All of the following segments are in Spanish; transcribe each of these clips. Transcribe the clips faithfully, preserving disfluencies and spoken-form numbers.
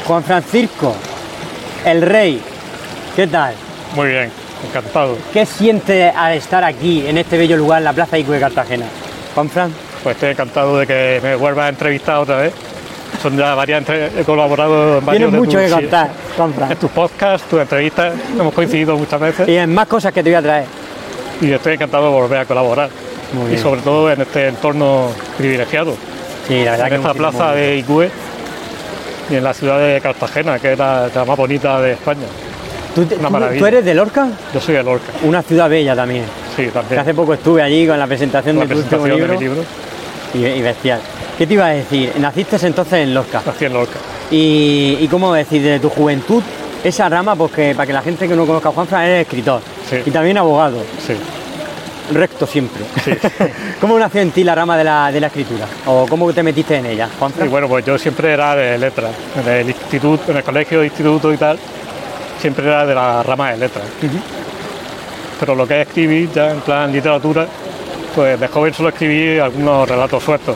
Juan Francisco, el rey, ¿qué tal? Muy bien, encantado. ¿Qué siente al estar aquí, en este bello lugar, en la Plaza I C U de Cartagena? Juan Fran. Pues estoy encantado de que me vuelvas a entrevistar otra vez. Son ya varias entre... he colaborado en varios. Tienes mucho de que tus, contar, Juan Fran. En tus podcasts, tus entrevistas, hemos coincidido muchas veces. Y en más cosas que te voy a traer. Y estoy encantado de volver a colaborar. Muy bien. Y sobre todo en este entorno privilegiado. Sí, la verdad en que esta plaza de I C U E y en la ciudad de Cartagena, que es la, la más bonita de España. ¿Tú, te, Una tú, maravilla. ¿Tú eres de Lorca? Yo soy de Lorca. Una ciudad bella también. Sí, Que también. hace poco estuve allí con la presentación La de tu último presentación de libro. mi libro. Y, y bestial. ¿Qué te iba a decir? Naciste entonces en Lorca. Nací en Lorca. Y, y cómo decir, desde tu juventud, esa rama, porque para que la gente que no conozca a Juan Fran, eres escritor. Sí. Y también abogado. Sí. Recto siempre. Sí. ¿Cómo nació en ti la rama de la, de la escritura? ¿O cómo te metiste en ella, Juan Fran? Y bueno, pues yo siempre era de letras. En el instituto, en el colegio, instituto y tal, siempre era de la rama de letras. Uh-huh. Pero lo que es escribir, ya en plan literatura, pues de joven solo escribí algunos relatos sueltos.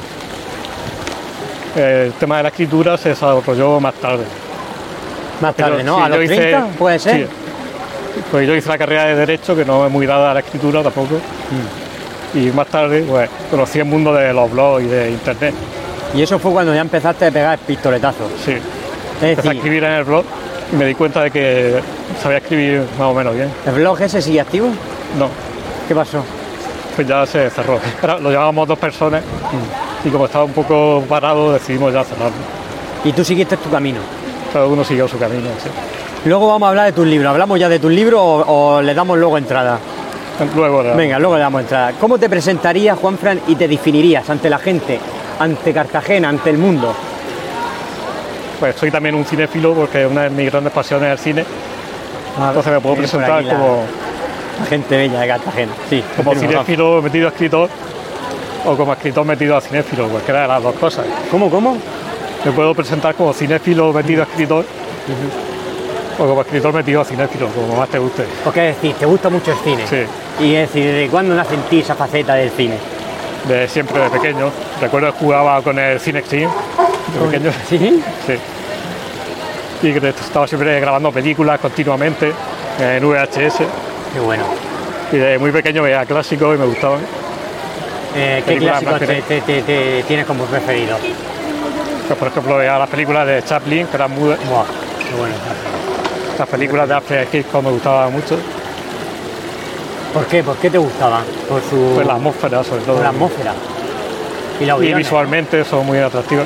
El tema de la escritura se desarrolló más tarde. Más tarde, Pero, ¿no? sí, ¿A los yo hice- treinta? ¿Puede ser? Sí. Pues yo hice la carrera de Derecho, que no es muy dada a la escritura tampoco. Mm. Y más tarde, pues, conocí el mundo de los blogs y de Internet. Y eso fue cuando ya empezaste a pegar pistoletazos. Sí. Es Empecé a decir, escribir en el blog y me di cuenta de que sabía escribir más o menos bien. ¿el blog ese sigue activo? No, ¿Qué pasó? pues ya se cerró. Era- Lo llevábamos dos personas y como estaba un poco parado decidimos ya cerrarlo. Y tú seguiste tu camino. Cada uno siguió su camino. Sí. Luego vamos a hablar de tus libros. ¿Hablamos ya de tus libros o, o le damos luego entrada? Luego, la- Venga, luego le damos entrada. ¿Cómo te presentarías, Juan Fran, y te definirías ante la gente, ante Cartagena, ante el mundo? pues soy también un cinéfilo porque una de mis grandes pasiones es el cine. Entonces me puedo Viene por presentar aquí la- como, La gente bella de Cartagena. Sí, como tienes razón. cinéfilo metido a escritor o como escritor metido a cinéfilo, cualquiera de las dos cosas. ¿Cómo, cómo? Me puedo presentar como cinéfilo metido a escritor o como escritor metido a cinéfilo, como más te guste. Porque es decir, te gusta mucho el cine. Sí. Y es decir, ¿desde cuándo nace en ti esa faceta del cine? De siempre, de pequeño. Recuerdo que jugaba con el Cine Extreme, de pequeño. ¿Sí? Sí. Y que estaba siempre grabando películas continuamente en V H S. Qué bueno. Y de muy pequeño veía clásicos y me gustaban. Eh, ¿Qué Películas clásicos te, blancas. te- te- te tienes como preferido? Pues, por ejemplo, veía las películas de Chaplin, que eran mudas. Buah, qué bueno. Las películas de Alfred Hitchcock me gustaban mucho. ¿Por qué? ¿Por qué te gustaban? Por su Pues la atmósfera, sobre todo. por la atmósfera. Y la Y visualmente son muy atractivas.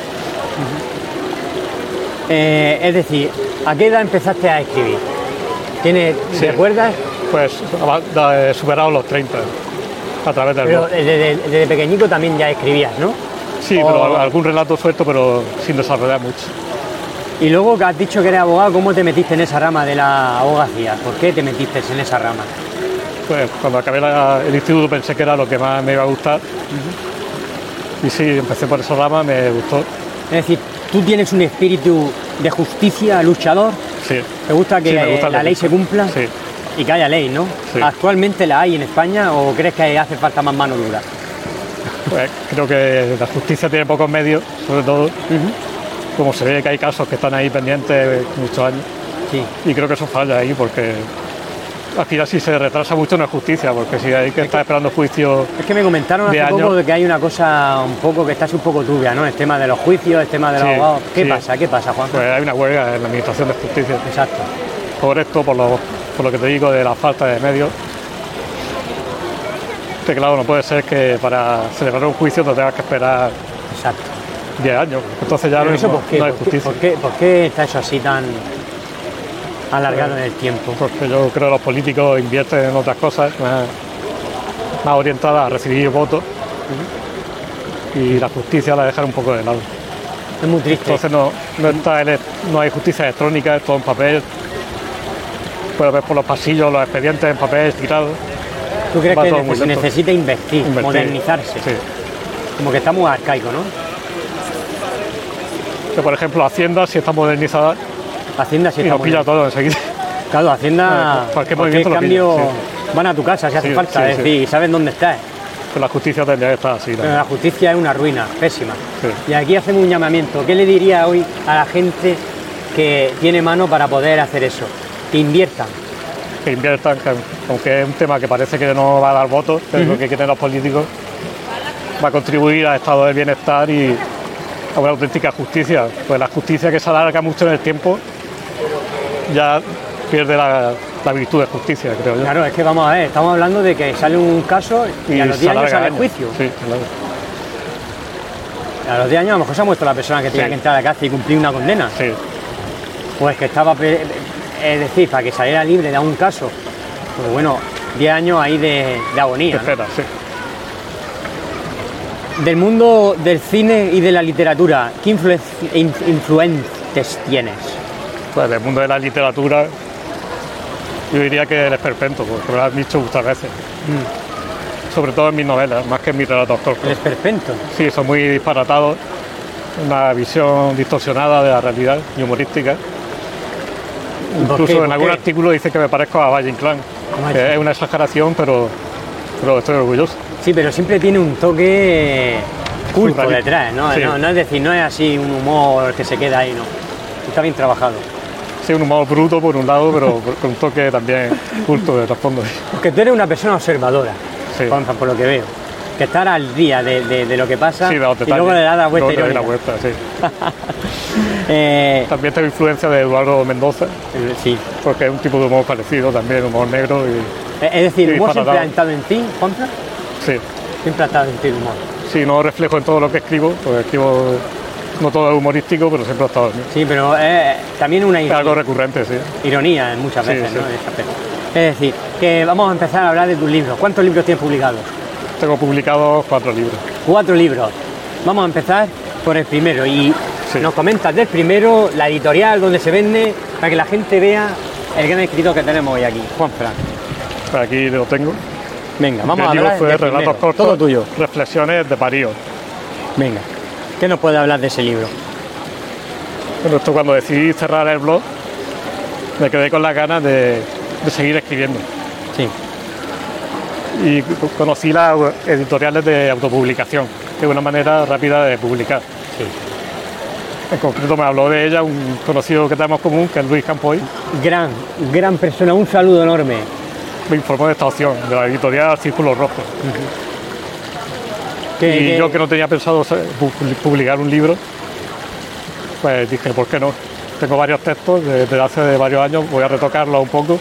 Eh, es decir, ¿a qué edad empezaste a escribir? ¿Tienes, Sí. ¿Recuerdas? Pues he superado los treinta a través del Pero blog. desde, desde pequeñico también ya escribías, ¿no? Sí, o- pero algún relato suelto, pero sin desarrollar mucho. Y luego que has dicho que eres abogado, ¿cómo te metiste en esa rama de la abogacía? ¿Por qué te metiste en esa rama? Pues cuando acabé la- el instituto pensé que era lo que más me iba a gustar. Y sí, empecé por esa rama, me gustó. Es decir, tú tienes un espíritu de justicia, luchador. Sí. ¿Te gusta que Sí, me gusta la la ley lucha. se cumpla? Sí. Y que haya ley, ¿no? Sí. ¿Actualmente la hay en España o crees que hace falta más mano dura? Pues creo que la justicia tiene pocos medios, sobre todo, como se ve que hay casos que están ahí pendientes muchos años. Sí. Y creo que eso falla ahí porque al final si se retrasa mucho no es justicia, porque si hay que estar esperando juicio. Es que me comentaron hace De poco años. de que hay una cosa un poco que está así un poco turbia, ¿no? El tema de los juicios, el tema de los Sí, abogados. ¿Qué sí. pasa? ¿Qué pasa, Juan? Pues hay una huelga en la administración de justicia. Exacto. Por esto, por lo, por lo que te digo de la falta de medios. Que claro, no puede ser que para celebrar un juicio no tengas que esperar Exacto. diez años. Entonces ya Pero no, eso, ¿por qué? no hay ¿Por qué, justicia. por qué- por qué está eso así tan alargado en el tiempo? Porque yo creo que los políticos invierten en otras cosas más, más orientadas a recibir votos y la justicia la dejan un poco de lado. Es muy triste. Entonces no, no, está ele- no hay justicia electrónica, es todo en papel. Puedes ver por los pasillos los expedientes en papel tirados. ¿Tú crees va que todo neces- muy lento. necesita invertir, Invertir. modernizarse? Sí. Como que está muy arcaico, ¿no? Que por ejemplo Hacienda sí está modernizada Hacienda sí y está lo pilla muy- todo enseguida. Claro, Hacienda, Bueno, cualquier cualquier movimiento lo cambio, pilla, van a tu casa si hace Sí, falta, sí, es sí. decir, saben dónde estás. Pues la justicia tendría que estar así. Pero también. la justicia es una ruina, pésima. Sí. Y aquí hacemos un llamamiento. ¿Qué le diría hoy a la gente que tiene mano para poder hacer eso, que inviertan. Que inviertan, que, aunque es un tema que parece que no va a dar votos, pero uh-huh. lo que quieren los políticos va a contribuir al estado del bienestar y a una auténtica justicia. Pues la justicia que se alarga mucho en el tiempo ya pierde la, la virtud de justicia, creo yo. Claro, es que vamos a ver, estamos hablando de que sale un caso y, y a los diez años sale el juicio. Sí, claro. A los diez años a lo mejor se ha muerto la persona que tenía sí. que entrar a la cárcel y cumplir una condena. Sí. Pues que estaba, es decir, para que saliera libre de un caso. Pues bueno, diez años ahí de, de agonía. Espera, ¿no? sí. Del mundo del cine y de la literatura, ¿qué influ influentes tienes? Pues del mundo de la literatura, yo diría que el esperpento, porque me lo has dicho muchas veces. Mm. Sobre todo en mis novelas, más que en mis relatos cortos. ¿El esperpento? Sí, son muy disparatados, una visión distorsionada de la realidad y humorística. Incluso en algún artículo dice que me parezco a Valle Inclán, que es una exageración, pero, pero estoy orgulloso. Sí, pero siempre tiene un toque culto detrás, ¿no? Sí. ¿no? No es decir, no es así un humor que se queda ahí, ¿no? Está bien trabajado. Sí, un humor bruto por un lado, pero con un toque también culto de trasfondo. Porque tú eres una persona observadora, sí. Juanfran, por lo que veo. Que estar al día de, de, de lo que pasa sí, y luego le da la vuelta irónica. La vuelta, sí. eh, también tengo influencia de Eduardo Mendoza, eh, sí. porque es un tipo de humor parecido también, humor negro. Y, es decir, ¿el humor siempre ha estado en ti, Juanfran? Sí. Siempre ha estado en ti el humor. Sí, no reflejo en todo lo que escribo, porque escribo, no todo es humorístico, pero siempre ha estado en mí. Sí, pero es también una ironía. Es algo recurrente, sí. Ironía muchas veces, sí, ¿no? Sí. Es decir, que vamos a empezar a hablar de tus libros. ¿Cuántos libros tienes publicados? Tengo publicados cuatro libros. Cuatro libros. Vamos a empezar por el primero y sí. nos comentas del primero, la editorial, donde se vende, para que la gente vea el gran escritor que tenemos hoy aquí, Juanfran. Aquí lo tengo. Venga, vamos el a hablar libro fue del Relatos primero. cortos, Todo tuyo. Reflexiones de Parío. Venga, ¿qué nos puede hablar de ese libro? Bueno, esto cuando decidí cerrar el blog, me quedé con las ganas de, de seguir escribiendo. Sí. Y conocí las editoriales de autopublicación, que es una manera rápida de publicar. Sí. En concreto me habló de ella un conocido que tenemos común, que es Luis Campoy. Gran, gran persona, un saludo enorme. Me informó de esta opción, de la editorial Círculo Rojo. Uh-huh. Y ¿Qué? yo que no tenía pensado publicar un libro, pues dije, ¿por qué no? Tengo varios textos desde hace varios años, voy a retocarlos un poco.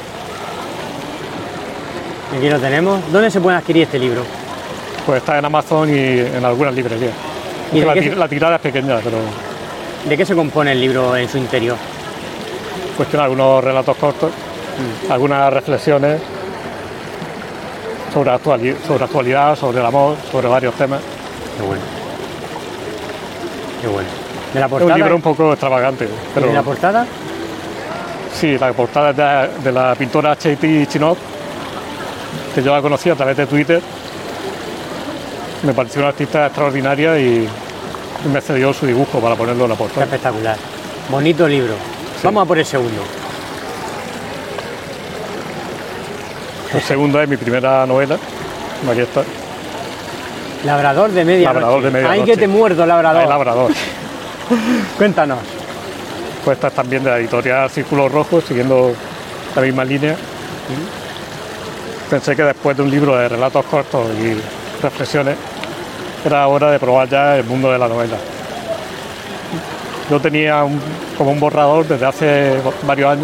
Aquí lo tenemos. ¿Dónde se puede adquirir este libro? Pues está en Amazon y en algunas librerías. ¿Y la, se... la tirada es pequeña, pero... ¿De qué se compone el libro en su interior? Pues tiene algunos relatos cortos, mm. algunas reflexiones sobre, actuali sobre actualidad, sobre el amor, sobre varios temas. Qué bueno. Qué bueno. ¿De la portada? Es un libro un poco extravagante. Pero... ¿De la portada? Sí, la portada es de, de la pintora H T Chinov, que yo la conocí a través de Twitter. Me pareció una artista extraordinaria y me cedió su dibujo para ponerlo en la portada. Espectacular. Bonito libro. Sí. Vamos a por el segundo. El segundo es mi primera novela. Aquí está. Labrador de medianoche. Labrador de medianoche. Ay, que te muerdo, Labrador. Ay, Labrador. Cuéntanos. Pues esta es también de la editorial Círculo Rojo, siguiendo la misma línea. Pensé que después de un libro de relatos cortos y reflexiones, era hora de probar ya el mundo de la novela. Yo tenía un, como un borrador desde hace varios años.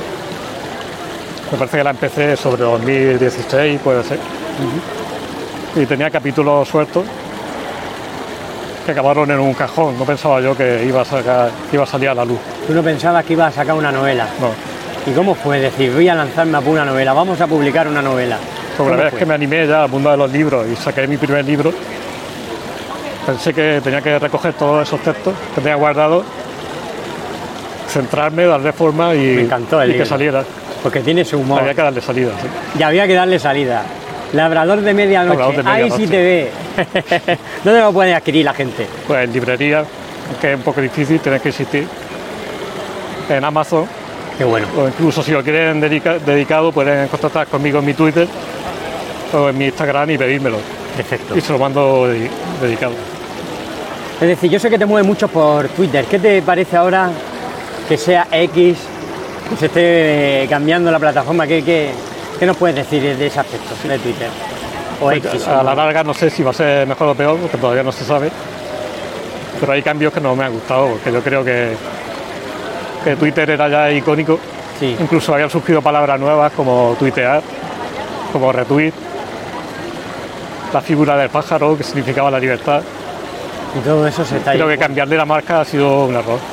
Me parece que la empecé sobre dos mil dieciséis, puede ser. Uh-huh. Y tenía capítulos sueltos que acabaron en un cajón. No pensaba yo que iba a, sacar, que iba a salir a la luz. ¿Tú no pensabas que iba a sacar una novela? No. ¿Y cómo fue decir, voy a lanzarme a una novela, vamos a publicar una novela? Sobre la vez que me animé ya al mundo de los libros y saqué mi primer libro, pensé que tenía que recoger todos esos textos que tenía guardados, centrarme, darle forma y, me encantó el y libro, que saliera. Porque tiene su humor. Había que darle salida. ¿Sí? Y había que darle salida. Labrador de medianoche, Labrador de medianoche. Ahí sí te ve. ¿Dónde lo puede adquirir la gente? Pues en librería, que es un poco difícil, tienes que existir. En Amazon. Qué bueno. O incluso si lo quieren dedica dedicado, pueden contactar conmigo en mi Twitter o en mi Instagram y pedírmelo. Perfecto. Y se lo mando de dedicado. Es decir, yo sé que te mueves mucho por Twitter. ¿Qué te parece ahora que sea X, que se esté cambiando la plataforma? ¿Qué, qué, qué nos puedes decir de ese aspecto de Twitter? O Pues, X. a la larga no sé si va a ser mejor o peor, porque todavía no se sabe. Pero hay cambios que no me han gustado, porque yo creo que, que Twitter era ya icónico. Sí. Incluso habían surgido palabras nuevas como tuitear, como retweet, la figura del pájaro, que significaba la libertad. Y todo eso se está Creo ahí. que cambiarle la marca ha sido un error.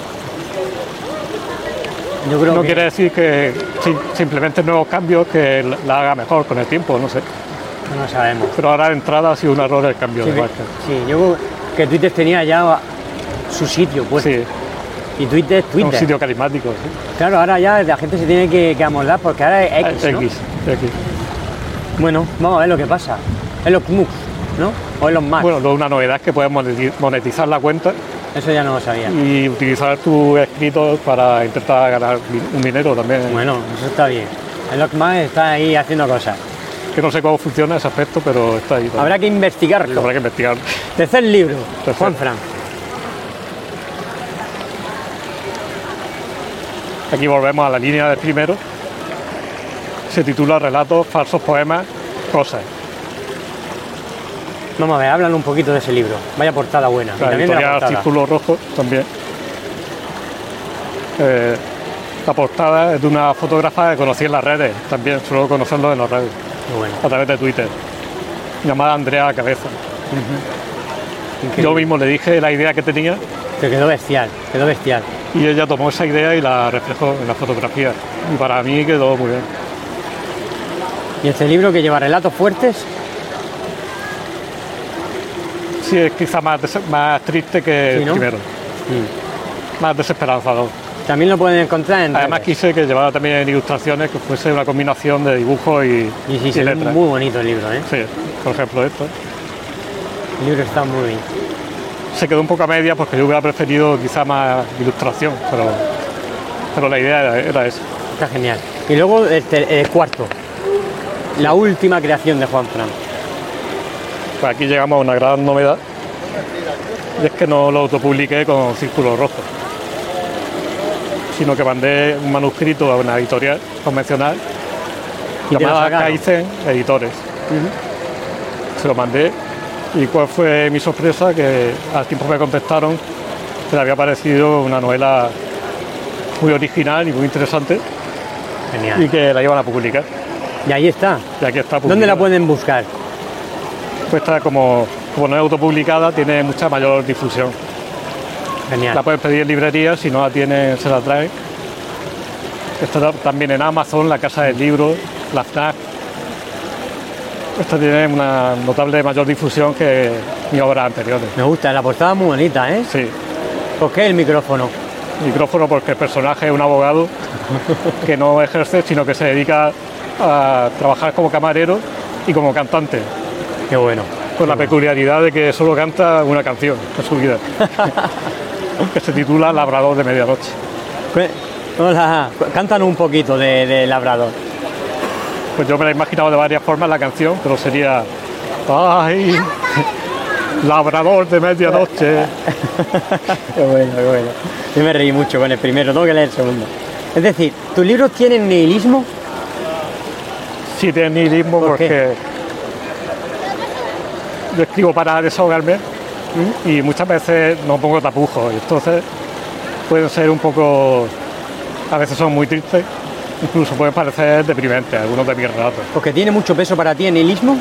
Yo creo No que quiere decir que si- simplemente nuevos cambios que la haga mejor con el tiempo, no sé. no sabemos. Pero ahora de entrada ha sido un error el cambio Sí, de que- marca. sí, yo creo que Twitter tenía ya su sitio, pues. Sí, Y Twitter es es Twitter. un sitio carismático. Sí. Claro, ahora ya la gente se tiene que, que amoldar porque ahora es X, ¿no? X, X. Bueno, vamos a ver lo que pasa. Es los Musk, ¿no? O es los Max. Bueno, luego una novedad es que puedes moneti- monetizar la cuenta Eso ya no lo sabía. y utilizar tus escritos para intentar ganar di- un dinero también. Bueno, eso está bien. El Musk está ahí haciendo cosas. Que no sé cómo funciona ese aspecto, pero está ahí. también. Habrá que investigarlo. Habrá que investigar. Tercer libro, Tercer. Juan Fran. Aquí volvemos a la línea del primero. Se titula Relatos, falsos poemas, cosas. Vamos a ver, háblanos un poquito de ese libro. Vaya portada buena. Y La también de la editorial portada. Círculo Rojo también. Eh, la portada es de una fotógrafa que conocí en las redes, también suelo conocerlo en las redes, Qué bueno. a través de Twitter, llamada Andrea Cabeza. Increíble. Yo mismo le dije la idea que tenía Te quedó bestial, quedó bestial. y ella tomó esa idea y la reflejó en la fotografía. Y para mí quedó muy bien. Y este libro que lleva relatos fuertes, Sí, es quizá más, des- más triste que Sí, el ¿no? primero, más desesperanzador. también lo pueden encontrar en Además redes. quise que llevara también ilustraciones, que fuese una combinación de dibujos y, Y sí, y se ve letras. muy bonito el libro, ¿eh? Sí, por ejemplo esto. El libro está muy bien. Se quedó un poco a media porque yo hubiera preferido quizá más ilustración, pero, pero la idea era, era esa. Está genial. Y luego el, ter- el cuarto, la última creación de Juan Fran. Pues aquí llegamos a una gran novedad, y es que no lo autopubliqué con Círculo Rojo, sino que mandé un manuscrito a una editorial convencional ¿Y te lo llamada sacaron? Kaizen Editores. Se lo mandé y cuál fue mi sorpresa, que al tiempo me contestaron que le había parecido una novela muy original y muy interesante y Genial. que la iban a publicar. Y ahí está. Y aquí está ¿Dónde publicada. la pueden buscar? Pues está como, como no es autopublicada, tiene mucha mayor difusión. Genial. La puedes pedir en librería, si no la tienen, se la traen. Está también en Amazon, la Casa del Libro, la FNAC. Esta tiene una notable mayor difusión que mis obras anteriores. Me gusta, la portada es muy bonita, ¿eh? Sí, ¿Por qué el micrófono? micrófono porque el personaje es un abogado que no ejerce, sino que se dedica a trabajar como camarero y como cantante, Qué bueno. con la peculiaridad de que solo canta una canción en su vida, que se titula Labrador de Medianoche. Cu- Hola, cu- cántanos un poquito de, de Labrador. Pues yo me la he imaginado de varias formas la canción, pero sería ¡ay! Labrador de medianoche. Qué bueno, qué bueno. Yo me reí mucho con el primero, tengo que leer el segundo. Es decir, ¿tus libros tienen nihilismo? Sí, tiene nihilismo ¿Por qué? porque yo escribo para desahogarme y muchas veces no pongo tapujos, y entonces pueden ser un poco, a veces son muy tristes, incluso pueden parecer deprimentes algunos de mis relatos. Porque tiene mucho peso para ti el nihilismo.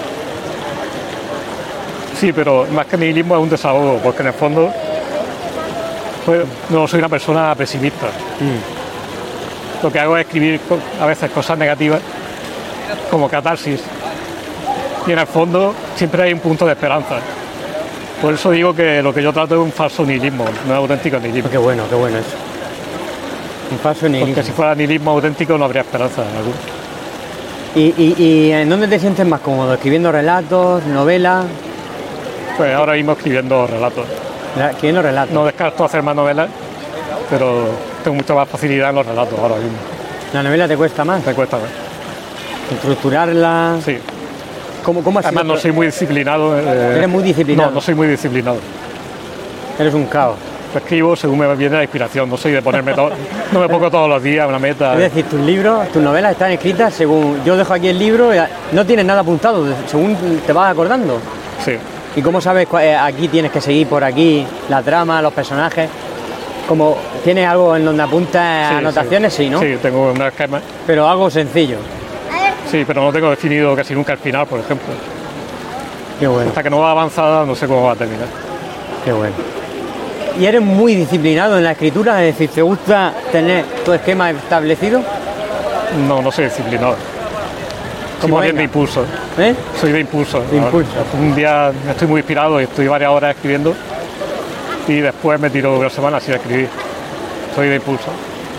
Sí, pero más que nihilismo es un desahogo, porque en el fondo pues, no soy una persona pesimista. Lo que hago es escribir co- a veces cosas negativas como catarsis. Y en el fondo siempre hay un punto de esperanza. Por eso digo que lo que yo trato es un falso nihilismo, no es auténtico nihilismo. Qué bueno, qué bueno eso. Un falso nihilismo. Porque si fuera nihilismo auténtico no habría esperanza en alguno. ¿Y, y, y en dónde te sientes más cómodo? ¿Escribiendo relatos, novelas? Pues ahora mismo escribiendo relatos. La- Escribiendo relatos. No descarto hacer más novelas, pero tengo mucha más facilidad en los relatos ahora mismo. ¿La novela te cuesta más? Me cuesta más. Estructurarla. Sí. ¿Cómo, cómo ha sido? Además no soy muy disciplinado. eh, Eres muy disciplinado. No, no soy muy disciplinado. Eres un caos. escribo según me viene la inspiración, no soy de ponerme todo, no me pongo todos los días una meta. Es decir, tus libros, tus novelas están escritas según, yo dejo aquí el libro, y no tienes nada apuntado, según te vas acordando. Sí. ¿Y cómo sabes aquí tienes que seguir por aquí, la trama, los personajes? Como ¿tienes algo en donde apuntas sí, anotaciones? Sí. sí, ¿no? Sí, tengo un esquema. Pero algo sencillo. Sí, pero no tengo definido casi nunca el final, por ejemplo. Qué bueno. Hasta que no va avanzada no sé cómo va a terminar. Qué bueno. ¿Y eres muy disciplinado en la escritura? Es decir, ¿te gusta tener tu esquema establecido? No, no soy disciplinado. Soy más bien de impulso. ¿Eh? Soy de impulso. De impulso. Un día estoy muy inspirado y estoy varias horas escribiendo y después me tiro una semana sin escribir. Soy de impulso.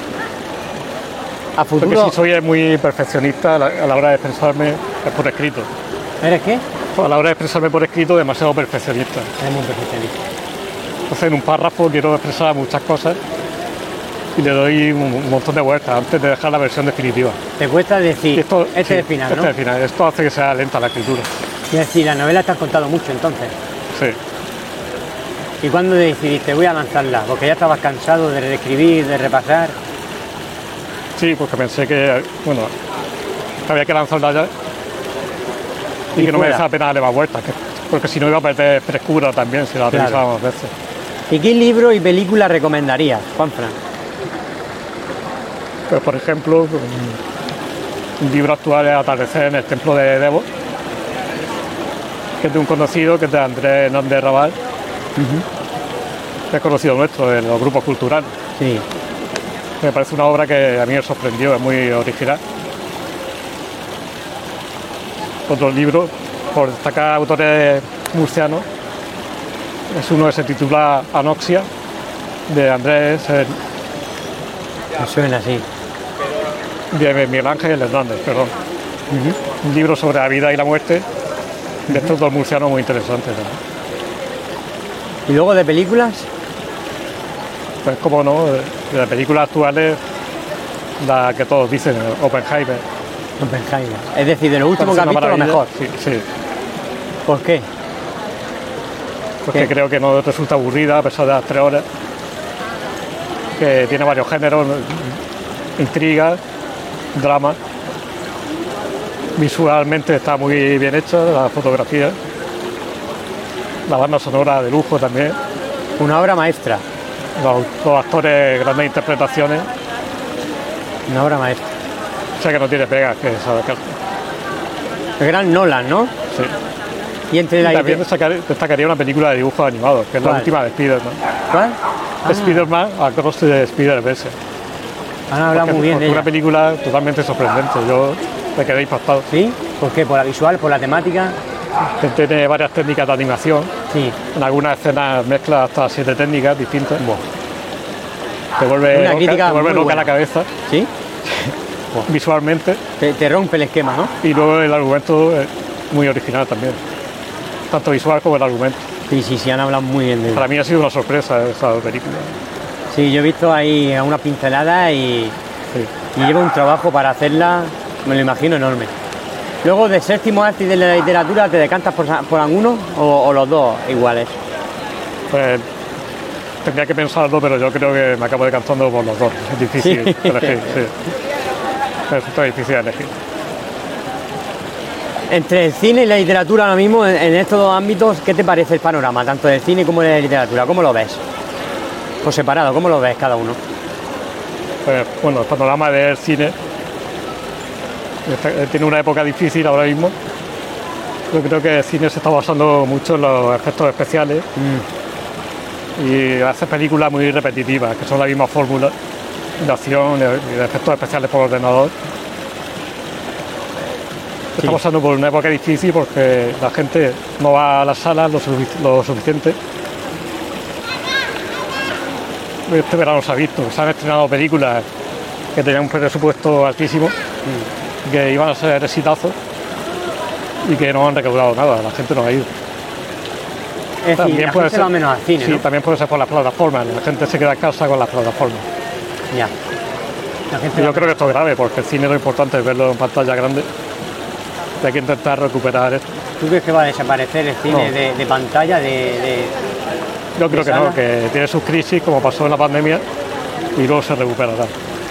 ¿A futuro? Porque si soy muy perfeccionista a la, a la hora de expresarme es por escrito. ¿Eres qué? A la hora de expresarme por escrito demasiado perfeccionista. Eres muy perfeccionista. Entonces en un párrafo quiero expresar muchas cosas y le doy un, un montón de vueltas antes de dejar la versión definitiva. Te cuesta decir, esto, este sí, es el final, este ¿no? es el final. Esto hace que sea lenta la escritura. Es decir, la novela te has contado mucho entonces. Sí. ¿Y cuándo decidiste voy a lanzarla? Porque ya estabas cansado de escribir, de repasar. Sí, porque pensé que, bueno, que había que lanzarla ya y, y que no me merecía la pena darle más vueltas, que, porque si no iba a perder frescura también si la revisaba más veces. ¿Y qué libro y película recomendarías, Juanfran? Pues, por ejemplo, un, un libro actual es Atardecer en el Templo de Debo, que es de un conocido, que es de Andrés Hernández Raval, uh-huh. que es conocido nuestro, de los grupos culturales. Sí. Me parece una obra que a mí me sorprendió, es muy original. Otro libro, por destacar autores murcianos, es uno que se titula Anoxia, de Andrés... Me suena así. De Miguel Ángel Hernández, perdón. Uh-huh. Un libro sobre la vida y la muerte de estos dos murcianos muy interesantes, ¿no? ¿Y luego de películas? Pues como no, de, de películas actuales, la que todos dicen, Oppenheimer. Oppenheimer. Es decir, de lo último que has visto, lo mejor. Sí, sí. ¿Por qué? Porque ¿Qué? creo que no resulta aburrida a pesar de las tres horas. Que tiene varios géneros, intriga, drama. Visualmente está muy bien hecha, la fotografía. La banda sonora de lujo también. Una obra maestra. Los, los actores, grandes interpretaciones. Una obra maestra. O sea que no tiene pegas, que sabe que... El gran Nolan, ¿no? Sí. Y entre y la también destacaría, destacaría una película de dibujos animados, que es ¿Cuál? La última de Spider-Man. ¿Cuál? Ah. Spider-Man Across the Spider-Verse. Han hablado porque, muy bien porque de una ella. película totalmente sorprendente. Yo me quedé impactado. ¿Sí? ¿Por qué? ¿Por la visual? ¿Por la temática? Que tiene varias técnicas de animación. Sí. En algunas escenas mezcla hasta siete técnicas distintas. Buah. Te vuelve Una loca, crítica te vuelve muy loca buena. la cabeza. ¿Sí? Visualmente. Te, te rompe el esquema, ¿no? Y luego el argumento es muy original también. Tanto visual como el argumento. Sí, sí, sí, han hablado muy bien de ella. Para mí ha sido una sorpresa esa película. Sí, yo he visto ahí una pincelada y, Sí. y lleva un trabajo para hacerla, me lo imagino, enorme. Luego, de séptimo arte y de la literatura, ¿te decantas por, por alguno o, o los dos iguales? Pues tendría que pensarlo, pero yo creo que me acabo decantando por los dos. Es difícil Sí. elegir, sí. Es difícil elegir. Entre el cine y la literatura ahora mismo, en, en estos dos ámbitos, ¿qué te parece el panorama, tanto del cine como de la literatura? ¿Cómo lo ves? Por separado, ¿cómo lo ves cada uno? Pues, bueno, el panorama del cine está- tiene una época difícil ahora mismo. Yo creo que el cine se está basando mucho en los efectos especiales Mm. y hace películas muy repetitivas, que son la misma fórmula de acción y de efectos especiales por ordenador. Sí. Está pasando por una época difícil porque la gente no va a las salas lo, sufic- lo suficiente. Este verano se ha visto, se han estrenado películas que tenían un presupuesto altísimo, Mm. que iban a ser exitazos y que no han recaudado nada, la gente no ha ido. Es decir, la gente va menos al cine, sí, ¿no? también puede ser por las plataformas, la gente se queda en casa con las plataformas. Ya. La gente Y yo va- creo que esto es grave porque el cine lo importante es verlo en pantalla grande. Y hay que intentar recuperar esto. ¿Tú crees que va a desaparecer el cine No. de, de pantalla, de, de- Yo creo que sala. no, que tiene sus crisis, como pasó en la pandemia, y luego se recuperará.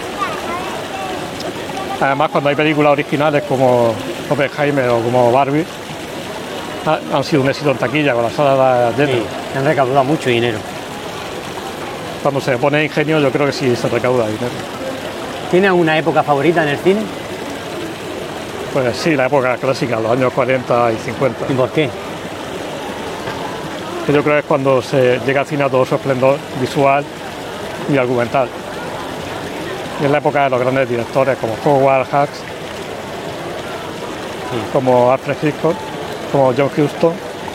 Además, cuando hay películas originales como Oppenheimer o como Barbie, ha- han sido un éxito en taquilla con las salas llenas. Sí, han recaudado mucho dinero. Cuando se pone ingenio, yo creo que sí se recauda dinero. ¿Tienes una época favorita en el cine? Pues sí, la época clásica, los años cuarenta y cincuenta. ¿Y por qué? Que yo creo que es cuando se llega al cine a todo su esplendor visual y argumental. Y es la época de los grandes directores como Howard Hawks, como Alfred Hitchcock, como John Huston.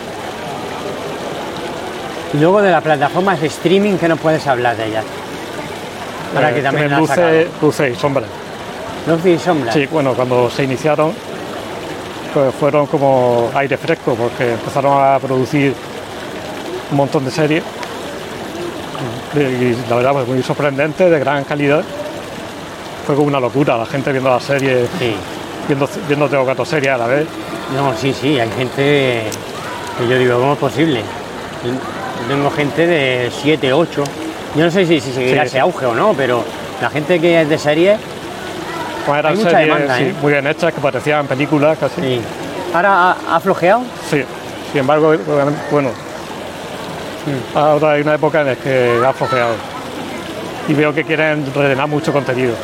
Y luego de las plataformas de streaming, ¿qué nos puedes hablar de ellas? Ahora eh, que también la tienen han sacado. luces, luces y sombras. Luces y sombras. Sí, bueno, cuando se iniciaron, pues fueron como aire fresco, porque empezaron a producir un montón de series. Y, y la verdad, pues muy sorprendente, de gran calidad. Fue como una locura, la gente viendo las series, Sí. viendo, viendo tres o cuatro series a la vez. No, sí, sí, hay gente que yo digo, ¿cómo es posible? Yo tengo gente de siete, ocho. Yo no sé si, si seguirá Sí, ese sí. auge o no, pero la gente que es de serie, Pues eran Hay mucha series demanda, sí, ¿eh? muy bien hechas, que parecían películas casi. sí. Ahora ha, ha flojeado. Sí. Sin embargo, bueno, ahora hay una época en la que ha flojeado. Y veo que quieren rellenar mucho contenido.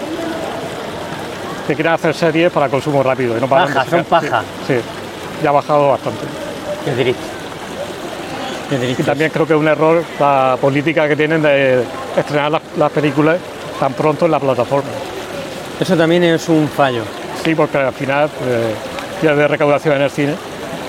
Que quieren hacer series para consumo rápido. Y no para Paja, son paja. Sí, sí, ya ha bajado bastante. Qué triste. Qué triste. Y también creo que es un error la política que tienen de estrenar las, las películas tan pronto en la plataforma. Eso también es un fallo. Sí, porque al final pues, pierde recaudación en el cine.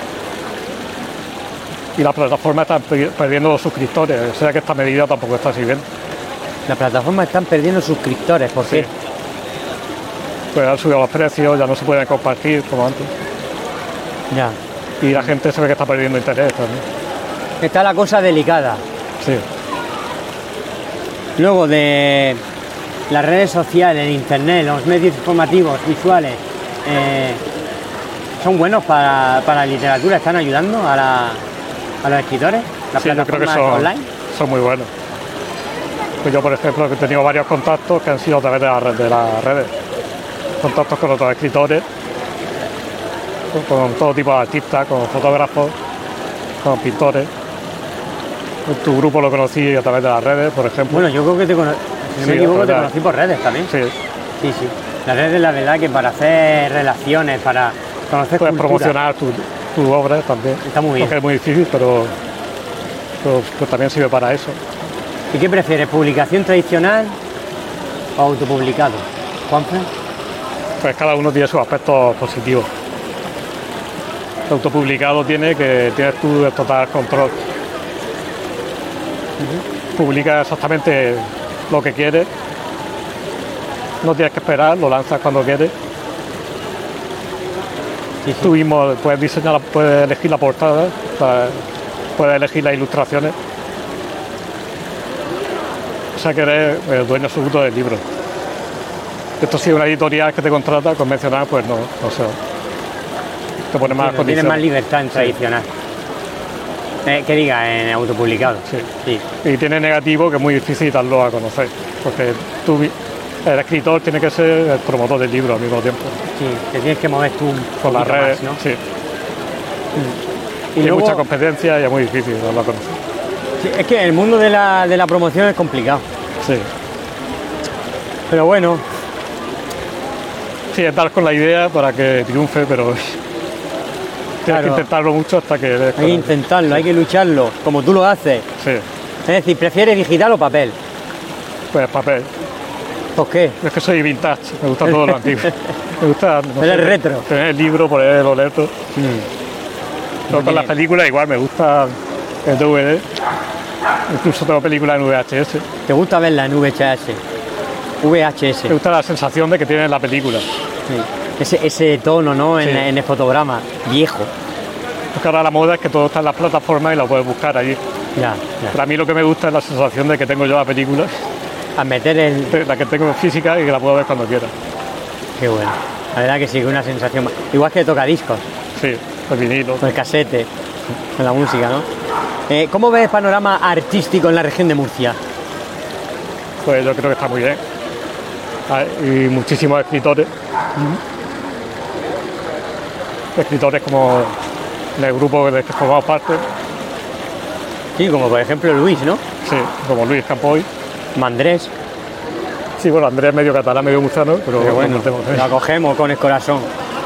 Y las plataformas están pe- perdiendo los suscriptores. O sea que esta medida tampoco está sirviendo. Las plataformas están perdiendo suscriptores. ¿Por qué? Sí. Pues han subido los precios, ya no se pueden compartir como antes. Ya. Y la gente se ve que está perdiendo interés también. Está la cosa delicada. Sí. Luego de las redes sociales, el internet, los medios informativos, visuales, eh, son buenos para, para la literatura, están ayudando a, la- a los escritores, las Sí, yo creo que plataformas son, online. son muy buenos. Pues yo, por ejemplo, he tenido varios contactos que han sido a través de, la red- de las redes. Contactos con otros escritores, con, con todo tipo de artistas, con fotógrafos, con pintores. Tu grupo lo conocí a través de las redes, por ejemplo. Bueno, yo creo que te conocí, si no Sí, me equivoco, la te verdad. conocí por redes también. Sí, Sí, sí. Las redes, la verdad, que para hacer relaciones, para conocer puedes cultura, promocionar tu, tu obra también. Está muy bien. Aunque es muy difícil, pero, pero, pero también sirve para eso. ¿Y qué prefieres, publicación tradicional o autopublicado? Juanfran. Pues cada uno tiene sus aspectos positivos. El autopublicado tiene que tienes tú el total control. Publica exactamente lo que quieres. No tienes que esperar, lo lanzas cuando quieres. Sí, sí. Tú mismo puedes diseñar, la- puedes elegir la portada, o sea, puedes elegir las ilustraciones. O sea que eres el dueño absoluto del libro. Esto si es una editorial que te contrata, convencional, pues no, no sé. Te pone más Tienes condiciones. más libertad en tradicional. Eh, que diga, en autopublicado. Sí. Sí. Y tiene negativo que es muy difícil darlo a conocer, porque tú, el escritor tiene que ser el promotor del libro al mismo tiempo, Sí, te tienes que mover tú un con las poquito redes. más, ¿no? Sí. Y Hay luego, mucha competencia y es muy difícil darlo a conocer. sí, es que el mundo de la, de la promoción es complicado. Sí. Pero bueno, Sí, es dar con la idea para que triunfe, pero tienes que Claro. intentarlo mucho hasta que des hay con que él. intentarlo, hay que lucharlo, como tú lo haces. Sí, Es decir, ¿prefieres digital o papel? pues papel. ¿Por qué? Es que soy vintage, me gusta todo lo antiguo. Me gusta no Eres sé, retro. tener el libro, ponerlo, leerlo. Pero con las películas igual, me gusta el D V D. Incluso tengo películas en V H S. ¿Te gusta verla en V H S? V H S. Me gusta la sensación de que tiene la película. Sí. Ese, ese tono, ¿no? En, Sí. en el fotograma, viejo. Porque ahora la moda es que todo está en las plataformas y lo puedes buscar allí. Ya, ya. Pero a mí lo que me gusta es la sensación de que tengo yo la película, A meter el... de la que tengo física y que la puedo ver cuando quiera. Qué bueno. La verdad que sí, que una sensación... más- Igual que toca discos, Sí, el vinilo. con el casete, con la música, ¿no? Eh, ¿Cómo ves el panorama artístico en la región de Murcia? Pues yo creo que está muy bien. Hay muchísimos escritores. Uh-huh. Escritores como en el grupo del que formamos parte. Sí, como por ejemplo Luis, ¿no? Sí, como Luis Campoy. Mandrés. Sí, bueno, Andrés es medio catalán, medio murciano, pero, pero bueno, tenemos, ¿eh? lo acogemos con el corazón.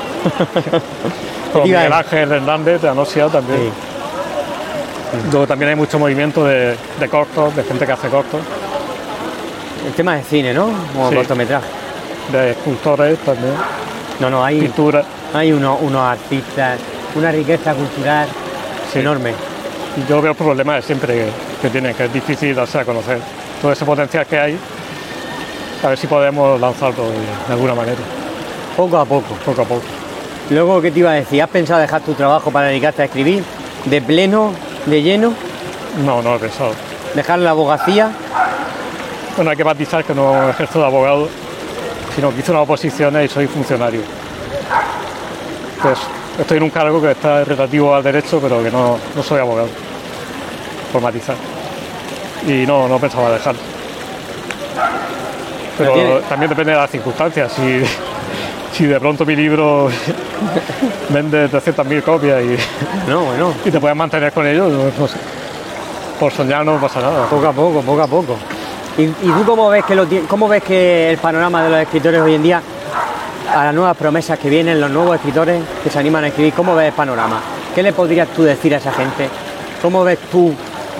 Con Miguel Ángel Hernández de Anosia también. Sí. Luego también hay mucho movimiento de, de cortos, de gente que hace cortos. El tema de cine, ¿no? Como sí. Cortometraje. De escultores también. No, no, hay pintura. Hay unos, unos artistas, una riqueza cultural sí. enorme. Y yo veo problemas de siempre que, que tienen, que es difícil darse a conocer. Todo ese potencial que hay, a ver si podemos lanzarlo de, de alguna manera. Poco a poco. Poco a poco. Luego, ¿qué te iba a decir? ¿Has pensado dejar tu trabajo para dedicarte a escribir? ¿De pleno, de lleno? No, no lo he pensado. ¿Dejar la abogacía? Bueno, hay que matizar que no ejerzo de abogado, sino que hice unas oposiciones y soy funcionario. Pues estoy en un cargo que está relativo al derecho, pero que no, no soy abogado, por matizar. Y no, no pensaba dejar. Pero ¿Pero también depende de las circunstancias. Si, si de pronto mi libro vende trescientas mil copias y, no, bueno. y te puedes mantener con ello, no sé. Por soñar no pasa nada. Poco a poco, poco a poco. ¿Y, y tú cómo ves, que lo, cómo ves que el panorama de los escritores hoy en día, a las nuevas promesas que vienen, los nuevos escritores que se animan a escribir, cómo ves el panorama? ¿Qué le podrías tú decir a esa gente? ¿Cómo ves tú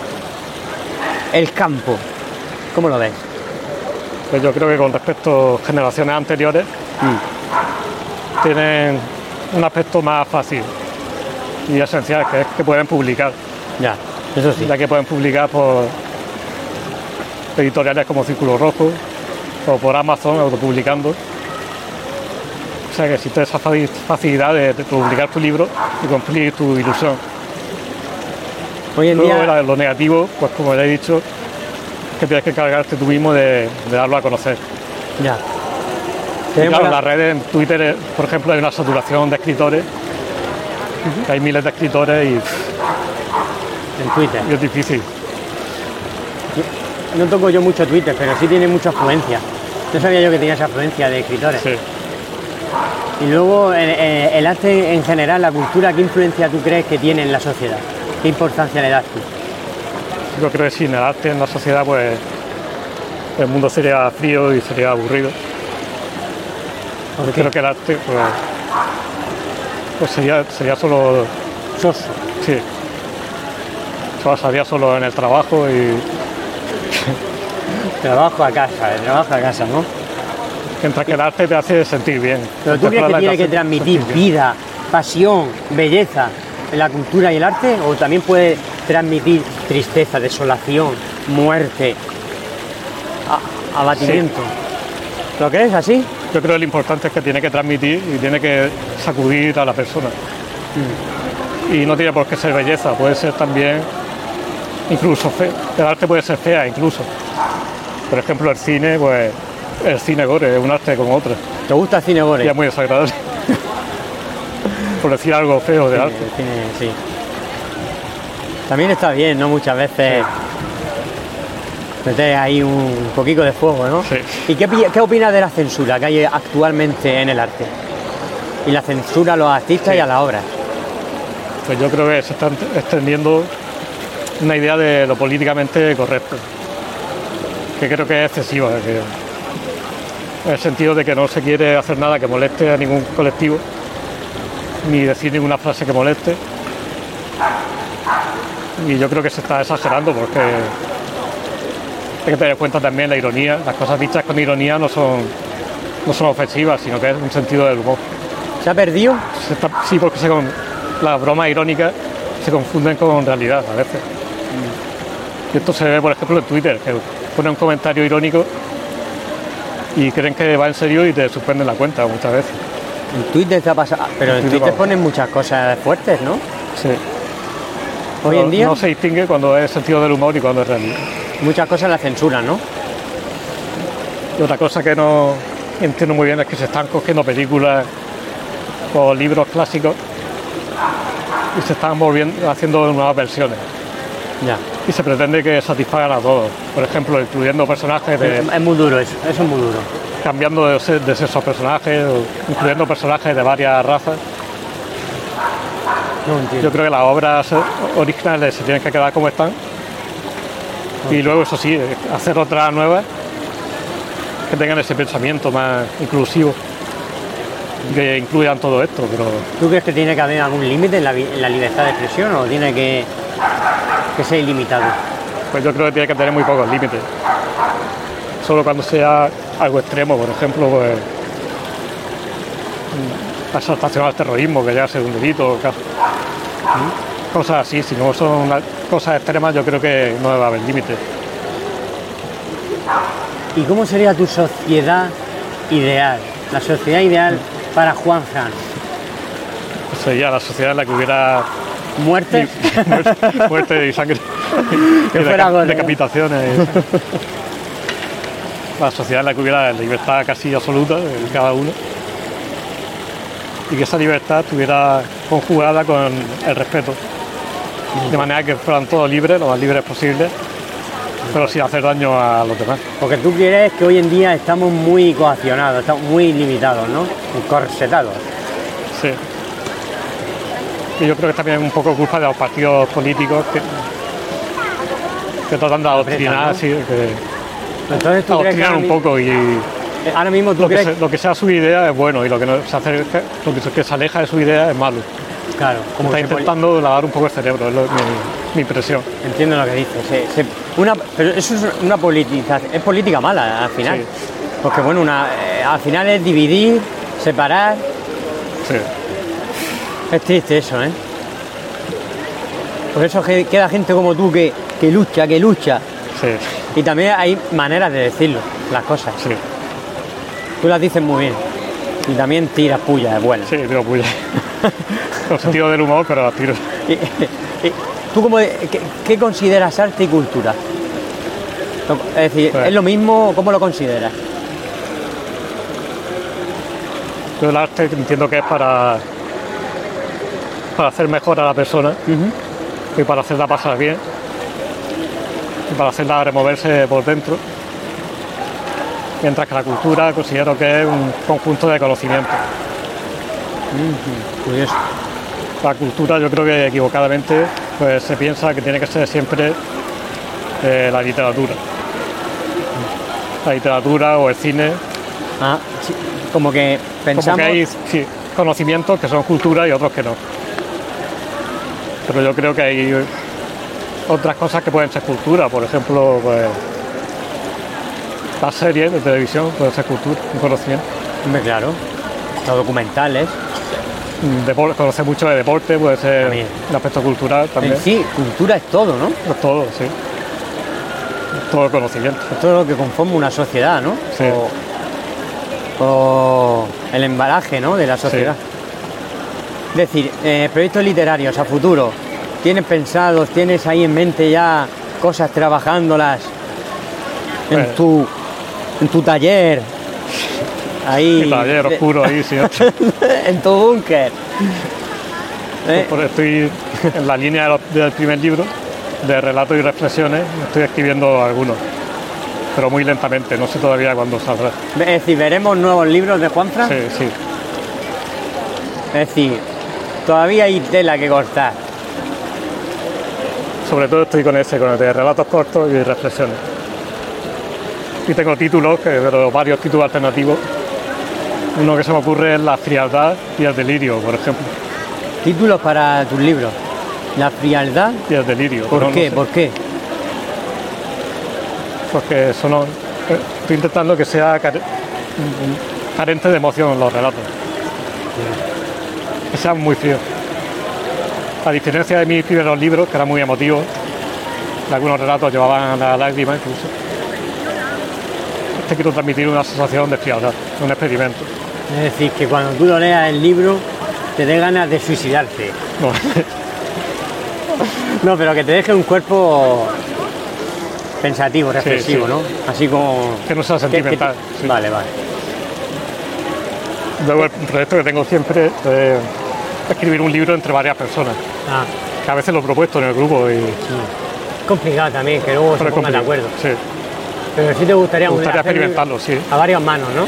el campo? ¿Cómo lo ves? Pues yo creo que con respecto a generaciones anteriores mm. tienen un aspecto más fácil y esencial, que es que pueden publicar. Ya, eso sí. Ya que pueden publicar por editoriales como Círculo Rojo o por Amazon autopublicando. O sea que existe esa facilidad de, de publicar tu libro y cumplir tu ilusión. Hoy en Luego, día... lo negativo, pues como ya he dicho, que tienes que encargarte tú mismo de, de darlo a conocer. Ya. Y claro, en las redes, en Twitter, por ejemplo, hay una saturación de escritores. Uh-huh. Que hay miles de escritores y... En Twitter. Y es difícil. No toco yo mucho Twitter, pero sí tiene mucha afluencia. No sabía yo que tenía esa afluencia de escritores. Sí. Y luego, el, el arte en general, la cultura, ¿qué influencia tú crees que tiene en la sociedad? ¿Qué importancia le das tú? Yo creo que sin el arte en la sociedad, pues el mundo sería frío y sería aburrido. Yo creo que el arte, pues, pues sería, sería solo... Soso. Sí. Se basaría solo en el trabajo y... Trabajo a casa, el trabajo a casa, ¿no? Mientras que el arte te hace sentir bien. ¿Pero tú crees que tiene que transmitir vida, pasión, belleza en la cultura y el arte? ¿O también puede transmitir tristeza, desolación, muerte, a, abatimiento? Sí. ¿Lo crees así? Yo creo que lo importante es que tiene que transmitir y tiene que sacudir a la persona. Mm. Y no tiene por qué ser belleza, puede ser también incluso feo. El arte puede ser fea incluso. Por ejemplo, el cine, pues el cine gore es un arte como otro. ¿Te gusta el cine gore? Y es muy desagradable. Por decir algo feo de sí, arte. El cine, sí. También está bien, ¿no? Muchas veces sí. meter ahí un poquito de fuego, ¿no? Sí. ¿Y qué, qué opinas de la censura que hay actualmente en el arte? Y la censura a los artistas sí. y a las obras. Pues yo creo que se está extendiendo una idea de lo políticamente correcto, que creo que es excesiva, que, en el sentido de que no se quiere hacer nada que moleste a ningún colectivo, ni decir ninguna frase que moleste. Y yo creo que se está exagerando porque hay que tener en cuenta también la ironía. Las cosas dichas con ironía no son, no son ofensivas, sino que es un sentido del humor. ¿Se ha perdido? Se está, sí, porque se con, las bromas irónicas se confunden con realidad a veces. Y esto se ve, por ejemplo, en Twitter, que pone un comentario irónico y creen que va en serio y te suspenden la cuenta muchas veces. En Twitter te ha pasado, pero en, en Twitter ponen muchas cosas fuertes, ¿no? Sí. Hoy no, en día no se distingue cuando es sentido del humor y cuando es realidad. Muchas cosas la censuran, ¿no? Y otra cosa que no entiendo muy bien es que se están cogiendo películas o libros clásicos y se están volviendo haciendo nuevas versiones. Ya. Y se pretende que satisfagan a todos. Por ejemplo, incluyendo personajes de... Es, es muy duro eso, eso es muy duro. Cambiando de, se- de sexo a personajes, o incluyendo personajes de varias razas. No entiendo. Yo creo que las obras originales se tienen que quedar como están. Y luego, eso sí, hacer otras nuevas que tengan ese pensamiento más inclusivo, que incluyan todo esto. Pero ¿Tú crees que tiene que haber algún límite en la, vi- en la libertad de expresión o tiene que, que ser ilimitado? pues yo creo que tiene que tener muy pocos límites. Solo cuando sea algo extremo, por ejemplo, pues, mm, la exaltación al terrorismo, que ya sea un delito, ca- mm, cosas así. Si no son las cosas extremas, yo creo que no va a haber límites. ¿Y cómo sería tu sociedad ideal? La sociedad ideal para Juan Fran. Sería la sociedad en la que hubiera ¿Muerte? muerte, muerte y sangre, Que y fuera deca- gordo. decapitaciones. La sociedad en la que hubiera libertad casi absoluta de cada uno. Y que esa libertad estuviera conjugada con el respeto. De manera que fueran todos libres, lo más libres posible, pero sin hacer daño a los demás. Porque tú crees que hoy en día estamos muy coaccionados, estamos muy limitados, ¿no? Corsetados. Sí. Y yo creo que también es un poco culpa de los partidos políticos que, que tratan de adoctrinar, ¿no? sí, que Entonces tú crees que adoctrinan ahora, un mi- poco y ahora mismo tú lo que, crees... se- lo que sea su idea es bueno y lo que, no se acerca, lo que se, que se aleja de su idea es malo. Claro, como Está que se poli- intentando lavar un poco el cerebro, es lo- mi, mi impresión. Entiendo lo que dices. se- se- una, pero eso es una política, es política mala al final. Sí. Porque bueno, una, eh, al final es dividir, separar. Sí. Es triste eso, ¿eh? Por eso que- queda gente como tú que, que lucha, que lucha. Sí, Y también hay maneras de decirlo, las cosas. sí, Tú las dices muy bien. Y también tiras pullas, es bueno. sí, digo, pues, con sentido del humor, pero las tiro. Y- y- ¿Tú cómo, qué, qué consideras arte y cultura? Lo- Es decir, Pues- ¿es lo mismo? ¿Cómo lo consideras? Yo el arte entiendo que es para, para hacer mejor a la persona y para hacerla pasar bien y para hacerla removerse por dentro. Mientras que la cultura considero que es un conjunto de conocimientos. Curioso. La cultura, yo creo que equivocadamente pues, se piensa que tiene que ser siempre eh, la literatura. La literatura o el cine. Ah, sí, como que Como pensamos... que hay sí, conocimientos que son cultura y otros que no. Pero yo creo que hay otras cosas que pueden ser cultura. Por ejemplo, pues, las series de televisión pueden ser cultura, un conocimiento. Hombre, claro. Los documentales. Depor- conocer mucho de deporte puede ser También. un aspecto cultural también. En sí, cultura es todo, ¿no? Es todo, sí. Es todo conocimiento. Es todo lo que conforma una sociedad, ¿no? Sí. O, o el embalaje, ¿no? De la sociedad. Es decir, eh, proyectos literarios a futuro. ¿Tienes pensados, tienes ahí en mente ya cosas trabajándolas en Pues- tu en tu taller? Ahí. Mi taller oscuro ahí, sí. En tu búnker. ¿Eh? Pues estoy en la línea de los- del primer libro, de relatos y reflexiones, estoy escribiendo algunos, pero muy lentamente, no sé todavía cuándo saldrá. Es decir, veremos nuevos libros de Juanfran. Sí, sí, Es decir, todavía hay tela que cortar. sobre todo estoy con ese, con el de relatos cortos y reflexiones. Y tengo títulos, que, pero varios títulos alternativos. Uno que se me ocurre es La frialdad y el delirio, por ejemplo. Títulos para tus libros. La frialdad. Y el delirio. ¿Por pero no qué? sé, ¿Por qué? Porque son, eh, estoy intentando que sea care- carente de emoción los relatos. Que sean muy fríos. A diferencia de mis primeros libros, que eran muy emotivos, algunos relatos llevaban a la lágrima incluso. Este quiero transmitir una sensación de frialdad, un experimento. Es decir, que cuando tú lo leas el libro te dé ganas de suicidarte. No, No, pero que te deje un cuerpo pensativo, reflexivo, sí. ¿no? Así como... que no sea que- que- sentimental. sí. Vale, vale. Luego el proyecto que tengo siempre es escribir un libro entre varias personas. Ah, Que a veces lo he propuesto en el grupo y, Complicado también, que luego Pero se es pongan de complicado, acuerdo. Sí. Pero sí te gustaría, Me gustaría hacer experimentarlo, sí. a varias manos, ¿no?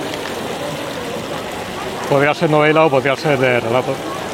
Podría ser novela o podría ser de relato.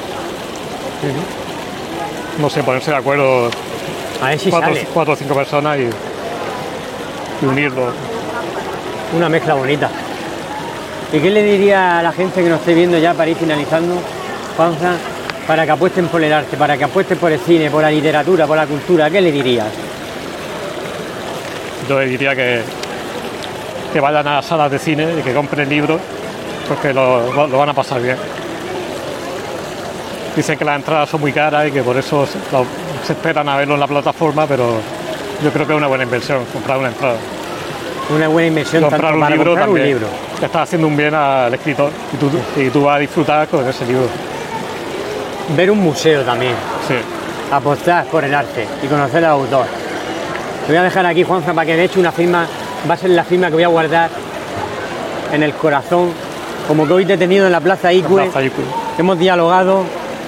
Uh-huh. No sé, ponerse de acuerdo A ver si cuatro, sale cuatro o cinco personas y, y unirlo. una mezcla bonita. ¿Y qué le diría a la gente que nos esté viendo ya para ir finalizando, Juanfran, para que apuesten por el arte, para que apuesten por el cine, por la literatura, por la cultura? ¿Qué le dirías? Yo le diría que, que vayan a las salas de cine y que compren libros, porque lo, lo van a pasar bien. Dicen que las entradas son muy caras y que por eso se, lo, se esperan a verlo en la plataforma, pero yo creo que es una buena inversión comprar una entrada. Una buena inversión comprar tanto un para libro comprar también. un libro. Le estás haciendo un bien al escritor y tú, y tú vas a disfrutar con ese libro. Ver un museo también. Sí. Apostar por el arte y conocer al autor. Te voy a dejar aquí, Juanfran, para que me eche una firma. Va a ser la firma que voy a guardar en el corazón. Como que hoy te he tenido en la Plaza Icue. La Plaza Icue. Hemos dialogado.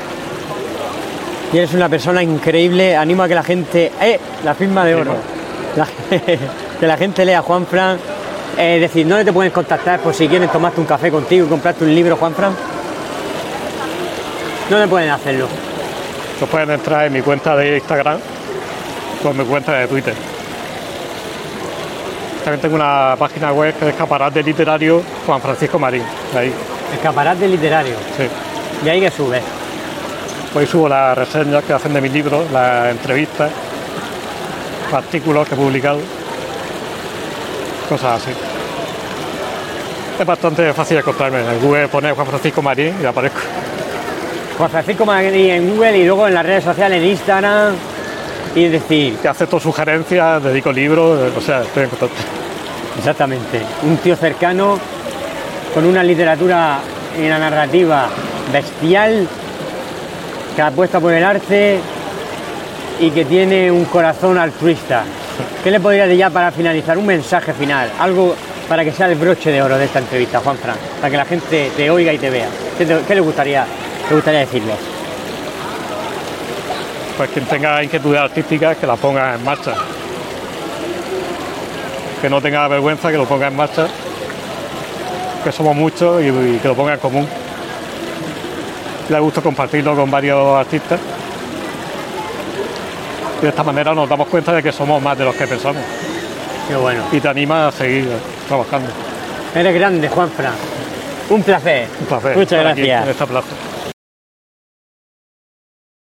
Y eres una persona increíble. Animo a que la gente... ¡Eh! La firma de oro. La, que la gente lea Juanfran. Eh, es decir, ¿dónde te pueden contactar por si quieren tomarte un café contigo y comprarte un libro, Juanfran? ¿Dónde pueden hacerlo? Pues pueden entrar en mi cuenta de Instagram o en mi cuenta de Twitter. También tengo una página web que es Escaparate Literario Juan Francisco Marín. Ahí. Escaparate Literario. Sí. ¿Y ahí que subes? Pues subo las reseñas que hacen de mis libros, las entrevistas, los artículos que he publicado, cosas así. Es bastante fácil encontrarme. En Google poner Juan Francisco Marín y aparezco. Juan Francisco Marín en Google y luego en las redes sociales, en Instagram. Y es decir... Que acepto sugerencias, dedico libros, o sea, estoy en contacto. Exactamente. Un tío cercano, con una literatura y una narrativa bestial, que apuesta por el arte y que tiene un corazón altruista. ¿Qué le podrías decir ya para finalizar? Un mensaje final, algo para que sea el broche de oro de esta entrevista, Juanfran, para que la gente te oiga y te vea. ¿Qué, te, qué le gustaría, te gustaría decirles? Pues quien tenga inquietudes artísticas, que la ponga en marcha. Que no tenga vergüenza, que lo ponga en marcha. Que somos muchos y, y que lo ponga en común. Le gusta compartirlo con varios artistas. Y de esta manera nos damos cuenta de que somos más de los que pensamos. Qué bueno. Y te anima a seguir trabajando. Eres grande, Juanfran. Un placer. Un placer. Muchas estar aquí gracias. en esta plaza.